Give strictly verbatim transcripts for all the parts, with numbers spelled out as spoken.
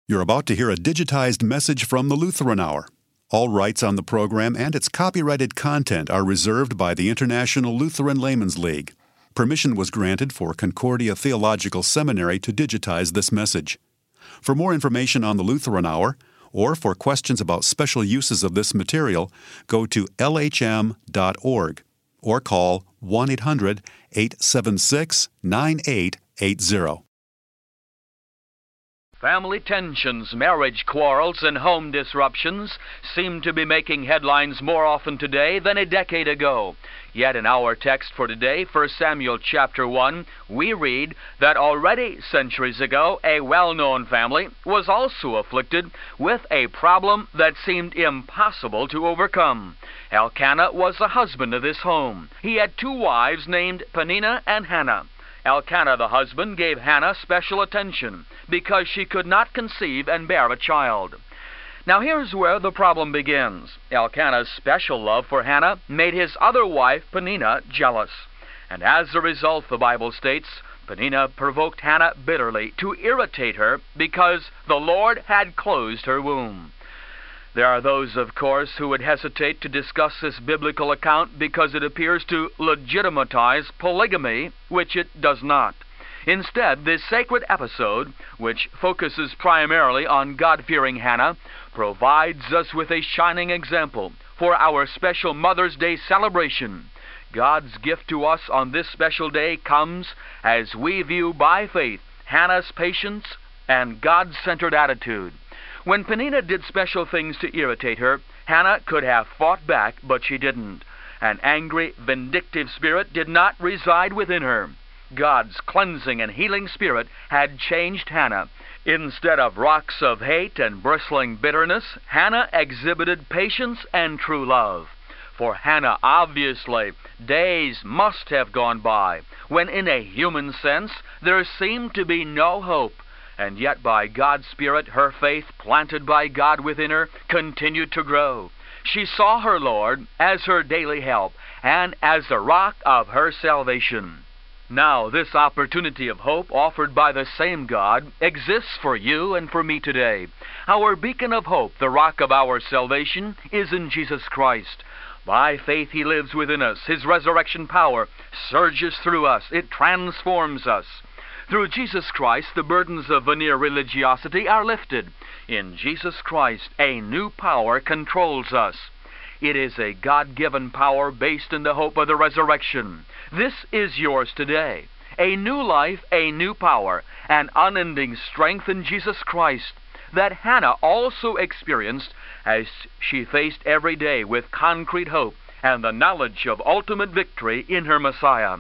You're about to hear a digitized message from the Lutheran Hour. All rights on the program and its copyrighted content are reserved by the International Lutheran Laymen's League. Permission was granted for Concordia Theological Seminary to digitize this message. For more information on the Lutheran Hour, or for questions about special uses of this material, go to L H M dot org or call one eight hundred, eight seven six, nine eight eight zero. Family tensions, marriage quarrels, and home disruptions seem to be making headlines more often today than a decade ago. Yet in our text for today, First Samuel chapter one, we read that already centuries ago, a well-known family was also afflicted with a problem that seemed impossible to overcome. Elkanah was the husband of this home. He had two wives named Peninnah and Hannah. Elkanah, the husband, gave Hannah special attention because she could not conceive and bear a child. Now here's where the problem begins. Elkanah's special love for Hannah made his other wife, Peninnah, jealous. And as a result, the Bible states, Peninnah provoked Hannah bitterly to irritate her because the Lord had closed her womb. There are those, of course, who would hesitate to discuss this biblical account because it appears to legitimatize polygamy, which it does not. Instead, this sacred episode, which focuses primarily on God-fearing Hannah, provides us with a shining example for our special Mother's Day celebration. God's gift to us on this special day comes as we view by faith Hannah's patience and God-centered attitude. When Peninnah did special things to irritate her, Hannah could have fought back, but she didn't. An angry, vindictive spirit did not reside within her. God's cleansing and healing spirit had changed Hannah. Instead of rocks of hate and bristling bitterness, Hannah exhibited patience and true love. For Hannah, obviously, days must have gone by when, in a human sense, there seemed to be no hope. And yet by God's Spirit, her faith, planted by God within her, continued to grow. She saw her Lord as her daily help and as the rock of her salvation. Now, this opportunity of hope offered by the same God exists for you and for me today. Our beacon of hope, the rock of our salvation, is in Jesus Christ. By faith He lives within us. His resurrection power surges through us. It transforms us. Through Jesus Christ, the burdens of veneer religiosity are lifted. In Jesus Christ, a new power controls us. It is a God-given power based in the hope of the resurrection. This is yours today. A new life, a new power, an unending strength in Jesus Christ that Hannah also experienced as she faced every day with concrete hope and the knowledge of ultimate victory in her Messiah.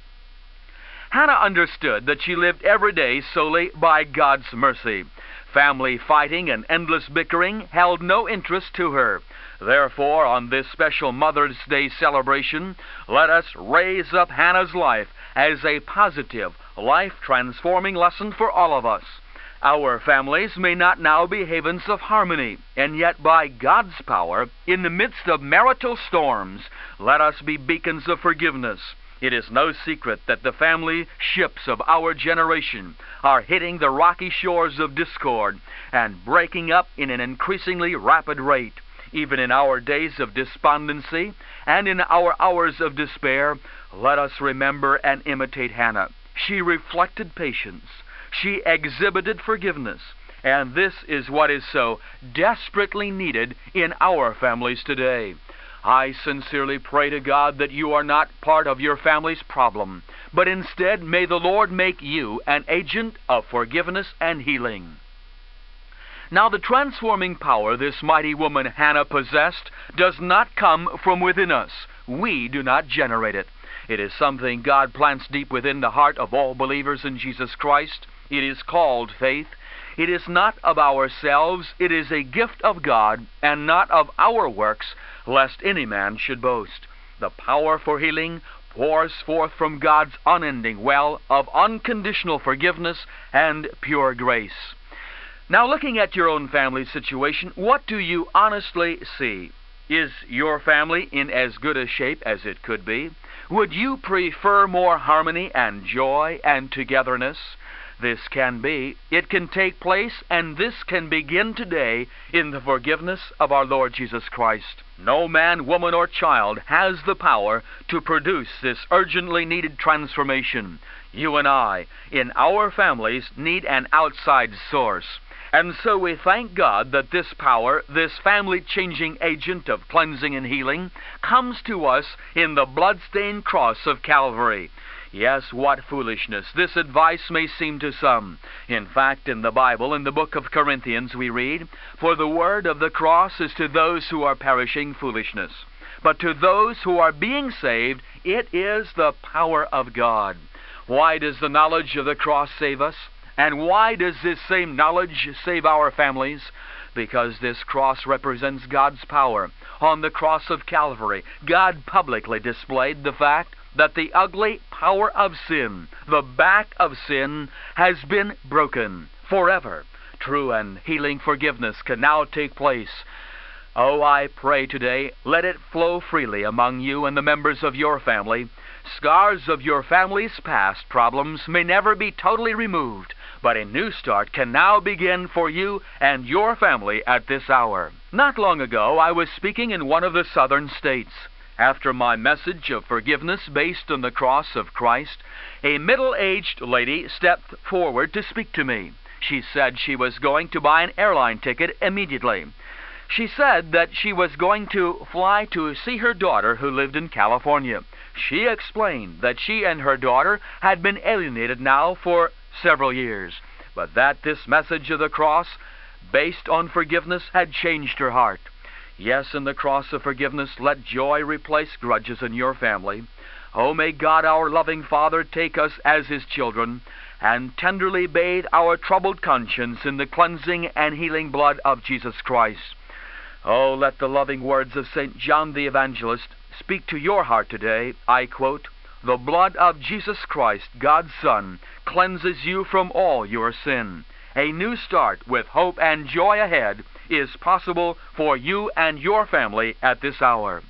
Hannah understood that she lived every day solely by God's mercy. Family fighting and endless bickering held no interest to her. Therefore, on this special Mother's Day celebration, let us raise up Hannah's life as a positive, life-transforming lesson for all of us. Our families may not now be havens of harmony, and yet by God's power, in the midst of marital storms, let us be beacons of forgiveness. It is no secret that the family ships of our generation are hitting the rocky shores of discord and breaking up in an increasingly rapid rate. Even in our days of despondency and in our hours of despair, let us remember and imitate Hannah. She reflected patience. She exhibited forgiveness. And this is what is so desperately needed in our families today. I sincerely pray to God that you are not part of your family's problem, but instead may the Lord make you an agent of forgiveness and healing. Now, the transforming power this mighty woman Hannah possessed does not come from within us. We do not generate it. It is something God plants deep within the heart of all believers in Jesus Christ. It is called faith. It is not of ourselves. It is a gift of God and not of our works, lest any man should boast. The power for healing pours forth from God's unending well of unconditional forgiveness and pure grace. Now, looking at your own family situation, what do you honestly see? Is your family in as good a shape as it could be? Would you prefer more harmony and joy and togetherness? This can be, it can take place, and this can begin today in the forgiveness of our Lord Jesus Christ. No man, woman, or child has the power to produce this urgently needed transformation. You and I, in our families, need an outside source. And so we thank God that this power, this family-changing agent of cleansing and healing, comes to us in the blood-stained cross of Calvary. Yes, what foolishness this advice may seem to some. In fact, in the Bible, in the book of Corinthians, we read, "For the word of the cross is to those who are perishing foolishness, but to those who are being saved, it is the power of God." Why does the knowledge of the cross save us? And why does this same knowledge save our families? Because this cross represents God's power. On the cross of Calvary, God publicly displayed the fact that the ugly power of sin, the back of sin, has been broken forever. True and healing forgiveness can now take place. Oh, I pray today, let it flow freely among you and the members of your family. Scars of your family's past problems may never be totally removed, but a new start can now begin for you and your family at this hour. Not long ago, I was speaking in one of the southern states. After my message of forgiveness based on the cross of Christ, a middle-aged lady stepped forward to speak to me. She said she was going to buy an airline ticket immediately. She said that she was going to fly to see her daughter who lived in California. She explained that she and her daughter had been alienated now for several years, but that this message of the cross, based on forgiveness, had changed her heart. Yes, in the cross of forgiveness, let joy replace grudges in your family. Oh, may God, our loving Father, take us as His children and tenderly bathe our troubled conscience in the cleansing and healing blood of Jesus Christ. Oh, let the loving words of Saint John the Evangelist speak to your heart today. I quote, "The blood of Jesus Christ, God's Son, cleanses you from all your sin. A new start with hope and joy ahead is possible for you and your family at this hour."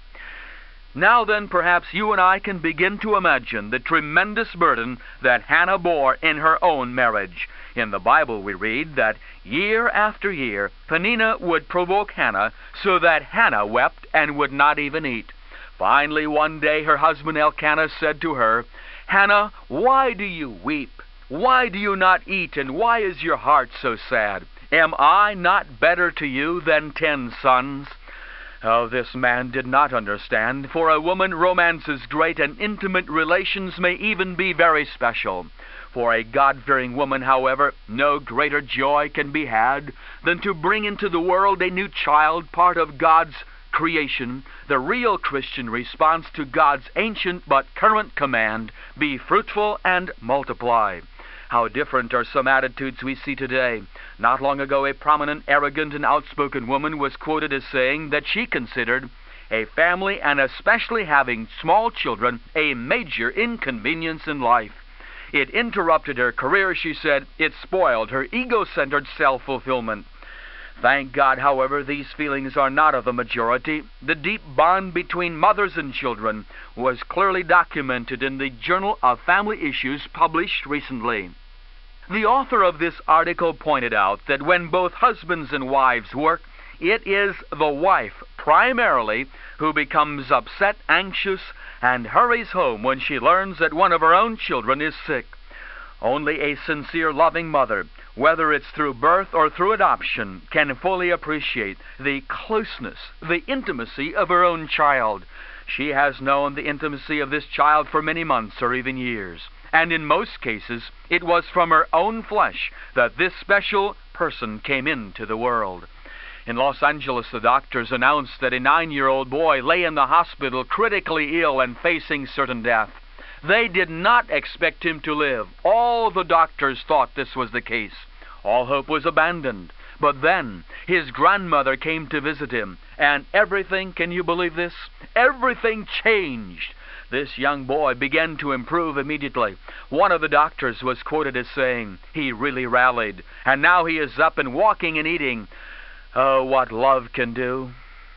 Now then, perhaps you and I can begin to imagine the tremendous burden that Hannah bore in her own marriage. In the Bible we read that year after year, Peninnah would provoke Hannah so that Hannah wept and would not even eat. Finally, one day her husband Elkanah said to her, "Hannah, why do you weep? Why do you not eat, and why is your heart so sad? Am I not better to you than ten sons?" Oh, this man did not understand. For a woman, romance's great and intimate relations may even be very special. For a God-fearing woman, however, no greater joy can be had than to bring into the world a new child, part of God's creation, the real Christian response to God's ancient but current command, "Be fruitful and multiply." How different are some attitudes we see today. Not long ago, a prominent, arrogant, and outspoken woman was quoted as saying that she considered a family, and especially having small children, a major inconvenience in life. It interrupted her career, she said. It spoiled her ego-centered self-fulfillment. Thank God, however, these feelings are not of the majority. The deep bond between mothers and children was clearly documented in the Journal of Family Issues published recently. The author of this article pointed out that when both husbands and wives work, it is the wife primarily who becomes upset, anxious, and hurries home when she learns that one of her own children is sick. Only a sincere, loving mother, whether it's through birth or through adoption, can fully appreciate the closeness, the intimacy of her own child. She has known the intimacy of this child for many months or even years. And in most cases, it was from her own flesh that this special person came into the world. In Los Angeles, the doctors announced that a nine-year-old boy lay in the hospital critically ill and facing certain death. They did not expect him to live. All the doctors thought this was the case. All hope was abandoned. But then his grandmother came to visit him, and everything, can you believe this? Everything changed. This young boy began to improve immediately. One of the doctors was quoted as saying, "He really rallied, and now he is up and walking and eating." Oh, what love can do.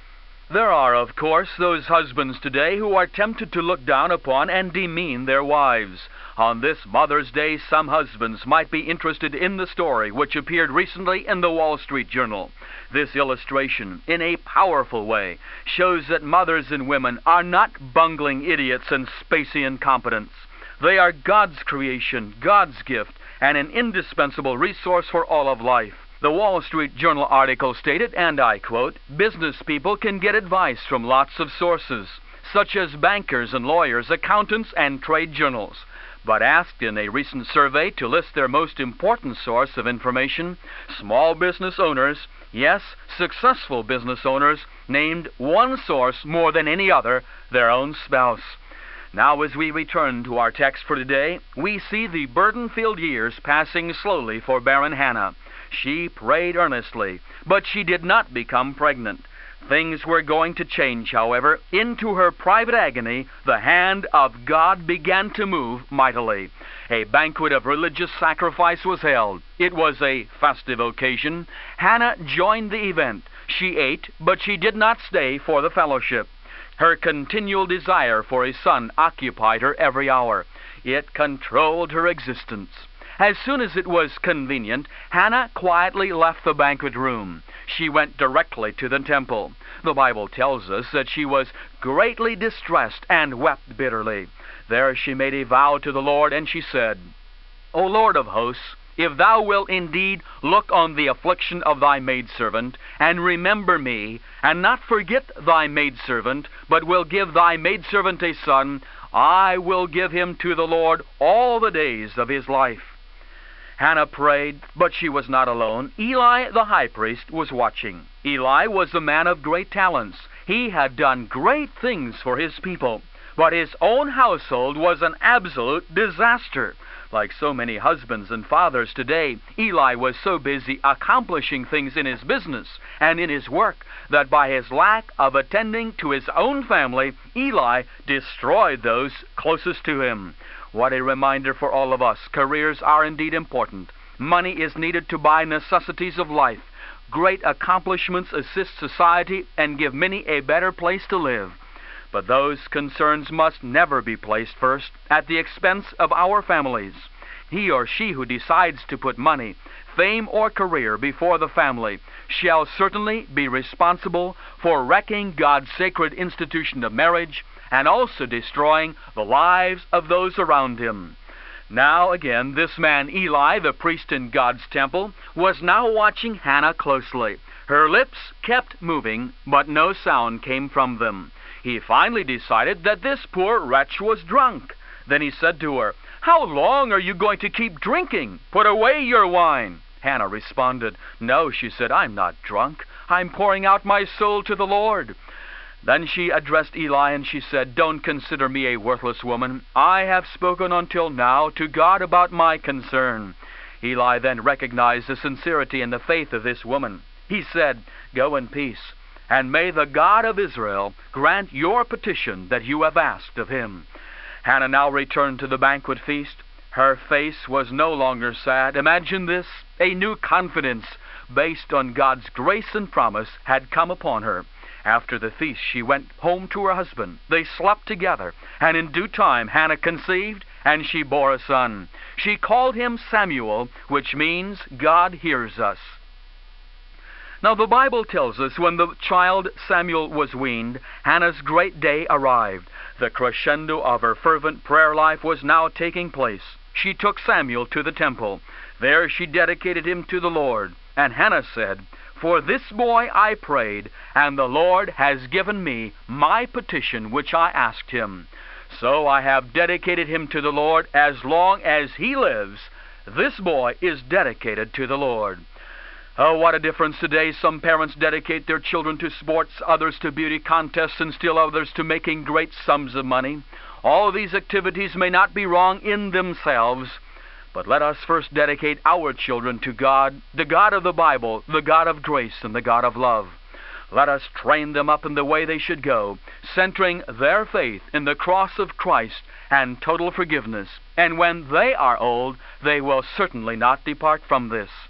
There are, of course, those husbands today who are tempted to look down upon and demean their wives. On this Mother's Day, some husbands might be interested in the story which appeared recently in the Wall Street Journal. This illustration, in a powerful way, shows that mothers and women are not bungling idiots and spacey incompetents. They are God's creation, God's gift, and an indispensable resource for all of life. The Wall Street Journal article stated, and I quote, "Business people can get advice from lots of sources, such as bankers and lawyers, accountants, and trade journals. But asked in a recent survey to list their most important source of information, small business owners, yes, successful business owners, named one source more than any other, their own spouse." Now, as we return to our text for today, we see the burden-filled years passing slowly for barren Hannah. She prayed earnestly, but she did not become pregnant. Things were going to change, however. Into her private agony, the hand of God began to move mightily. A banquet of religious sacrifice was held. It was a festive occasion. Hannah joined the event. She ate, but she did not stay for the fellowship. Her continual desire for a son occupied her every hour. It controlled her existence. As soon as it was convenient, Hannah quietly left the banquet room. She went directly to the temple. The Bible tells us that she was greatly distressed and wept bitterly. There she made a vow to the Lord, and she said, "O Lord of hosts, if thou wilt indeed look on the affliction of thy maidservant, and remember me, and not forget thy maidservant, but will give thy maidservant a son, I will give him to the Lord all the days of his life." Hannah prayed, but she was not alone. Eli the high priest was watching. Eli was a man of great talents. He had done great things for his people, but his own household was an absolute disaster. Like so many husbands and fathers today, Eli was so busy accomplishing things in his business and in his work that by his lack of attending to his own family, Eli destroyed those closest to him. What a reminder for all of us. Careers are indeed important. Money is needed to buy necessities of life. Great accomplishments assist society and give many a better place to live. But those concerns must never be placed first at the expense of our families. He or she who decides to put money, fame, or career before the family shall certainly be responsible for wrecking God's sacred institution of marriage and also destroying the lives of those around him. Now again, this man Eli, the priest in God's temple, was now watching Hannah closely. Her lips kept moving, but no sound came from them. He finally decided that this poor wretch was drunk. Then he said to her, "How long are you going to keep drinking? Put away your wine." Hannah responded, "No," she said, "I'm not drunk. I'm pouring out my soul to the Lord." Then she addressed Eli and she said, "Don't consider me a worthless woman. I have spoken until now to God about my concern." Eli then recognized the sincerity and the faith of this woman. He said, "Go in peace, and may the God of Israel grant your petition that you have asked of him." Hannah now returned to the banquet feast. Her face was no longer sad. Imagine this. A new confidence based on God's grace and promise had come upon her. After the feast, she went home to her husband. They slept together, and in due time Hannah conceived, and she bore a son. She called him Samuel, which means God hears us. Now the Bible tells us when the child Samuel was weaned, Hannah's great day arrived. The crescendo of her fervent prayer life was now taking place. She took Samuel to the temple. There she dedicated him to the Lord. And Hannah said, "For this boy I prayed, and the Lord has given me my petition which I asked him. So I have dedicated him to the Lord. As long as he lives, this boy is dedicated to the Lord." Oh, what a difference today. Some parents dedicate their children to sports, others to beauty contests, and still others to making great sums of money. All these activities may not be wrong in themselves, but let us first dedicate our children to God, the God of the Bible, the God of grace, and the God of love. Let us train them up in the way they should go, centering their faith in the cross of Christ and total forgiveness. And when they are old, they will certainly not depart from this.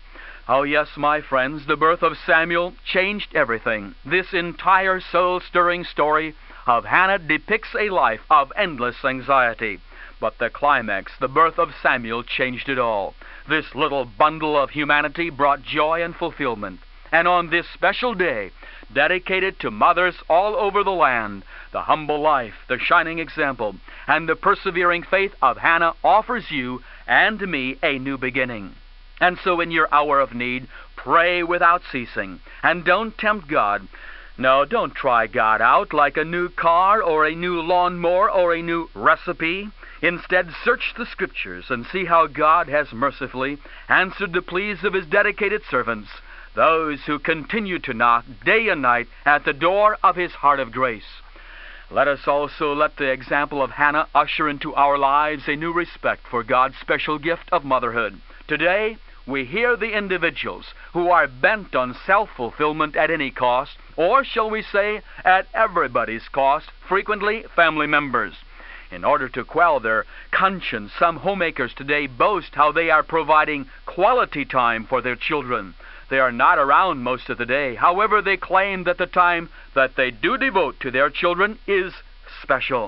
Oh yes, my friends, the birth of Samuel changed everything. This entire soul-stirring story of Hannah depicts a life of endless anxiety. But the climax, the birth of Samuel, changed it all. This little bundle of humanity brought joy and fulfillment. And on this special day, dedicated to mothers all over the land, the humble life, the shining example, and the persevering faith of Hannah offers you and me a new beginning. And so in your hour of need, pray without ceasing, and don't tempt God. No, don't try God out like a new car or a new lawnmower or a new recipe. Instead, search the Scriptures and see how God has mercifully answered the pleas of His dedicated servants, those who continue to knock day and night at the door of His heart of grace. Let us also let the example of Hannah usher into our lives a new respect for God's special gift of motherhood. Today, we hear the individuals who are bent on self-fulfillment at any cost, or shall we say, at everybody's cost, frequently family members. In order to quell their conscience, some homemakers today boast how they are providing quality time for their children. They are not around most of the day. However, they claim that the time that they do devote to their children is special.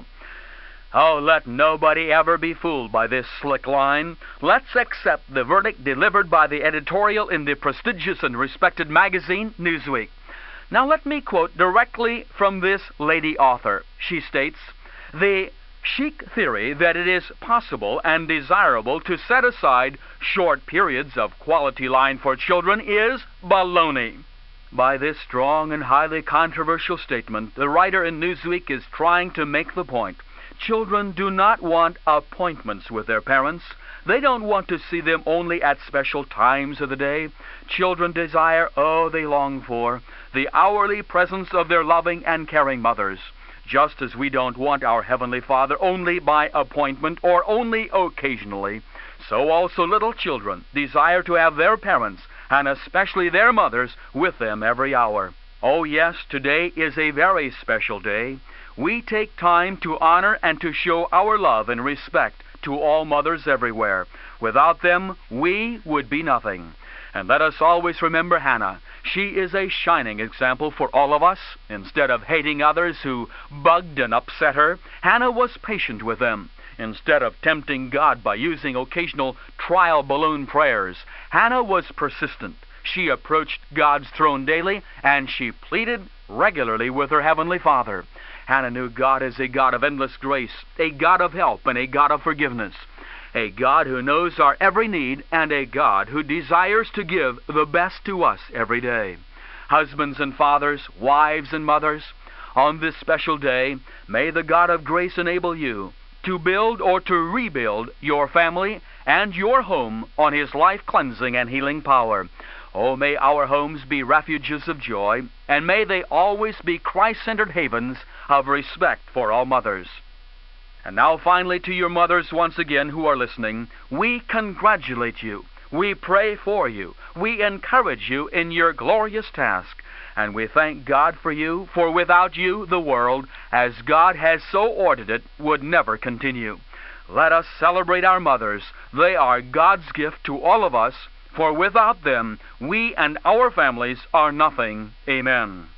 Oh, let nobody ever be fooled by this slick line. Let's accept the verdict delivered by the editorial in the prestigious and respected magazine, Newsweek. Now let me quote directly from this lady author. She states, "The chic theory that it is possible and desirable to set aside short periods of quality line for children is baloney." By this strong and highly controversial statement, the writer in Newsweek is trying to make the point. Children do not want appointments with their parents. They don't want to see them only at special times of the day. Children desire, oh, they long for, the hourly presence of their loving and caring mothers. Just as we don't want our Heavenly Father only by appointment or only occasionally, so also little children desire to have their parents, and especially their mothers, with them every hour. Oh yes, today is a very special day. We take time to honor and to show our love and respect to all mothers everywhere. Without them, we would be nothing. And let us always remember Hannah. She is a shining example for all of us. Instead of hating others who bugged and upset her, Hannah was patient with them. Instead of tempting God by using occasional trial balloon prayers, Hannah was persistent. She approached God's throne daily, and she pleaded regularly with her Heavenly Father. Hannah knew God as a God of endless grace, a God of help, and a God of forgiveness. A God who knows our every need, and a God who desires to give the best to us every day. Husbands and fathers, wives and mothers, on this special day, may the God of grace enable you to build or to rebuild your family and your home on His life-cleansing and healing power. Oh, may our homes be refuges of joy, and may they always be Christ-centered havens of respect for all mothers. And now finally to your mothers once again who are listening, we congratulate you. We pray for you. We encourage you in your glorious task. And we thank God for you, for without you the world, as God has so ordered it, would never continue. Let us celebrate our mothers. They are God's gift to all of us, for without them, we and our families are nothing. Amen.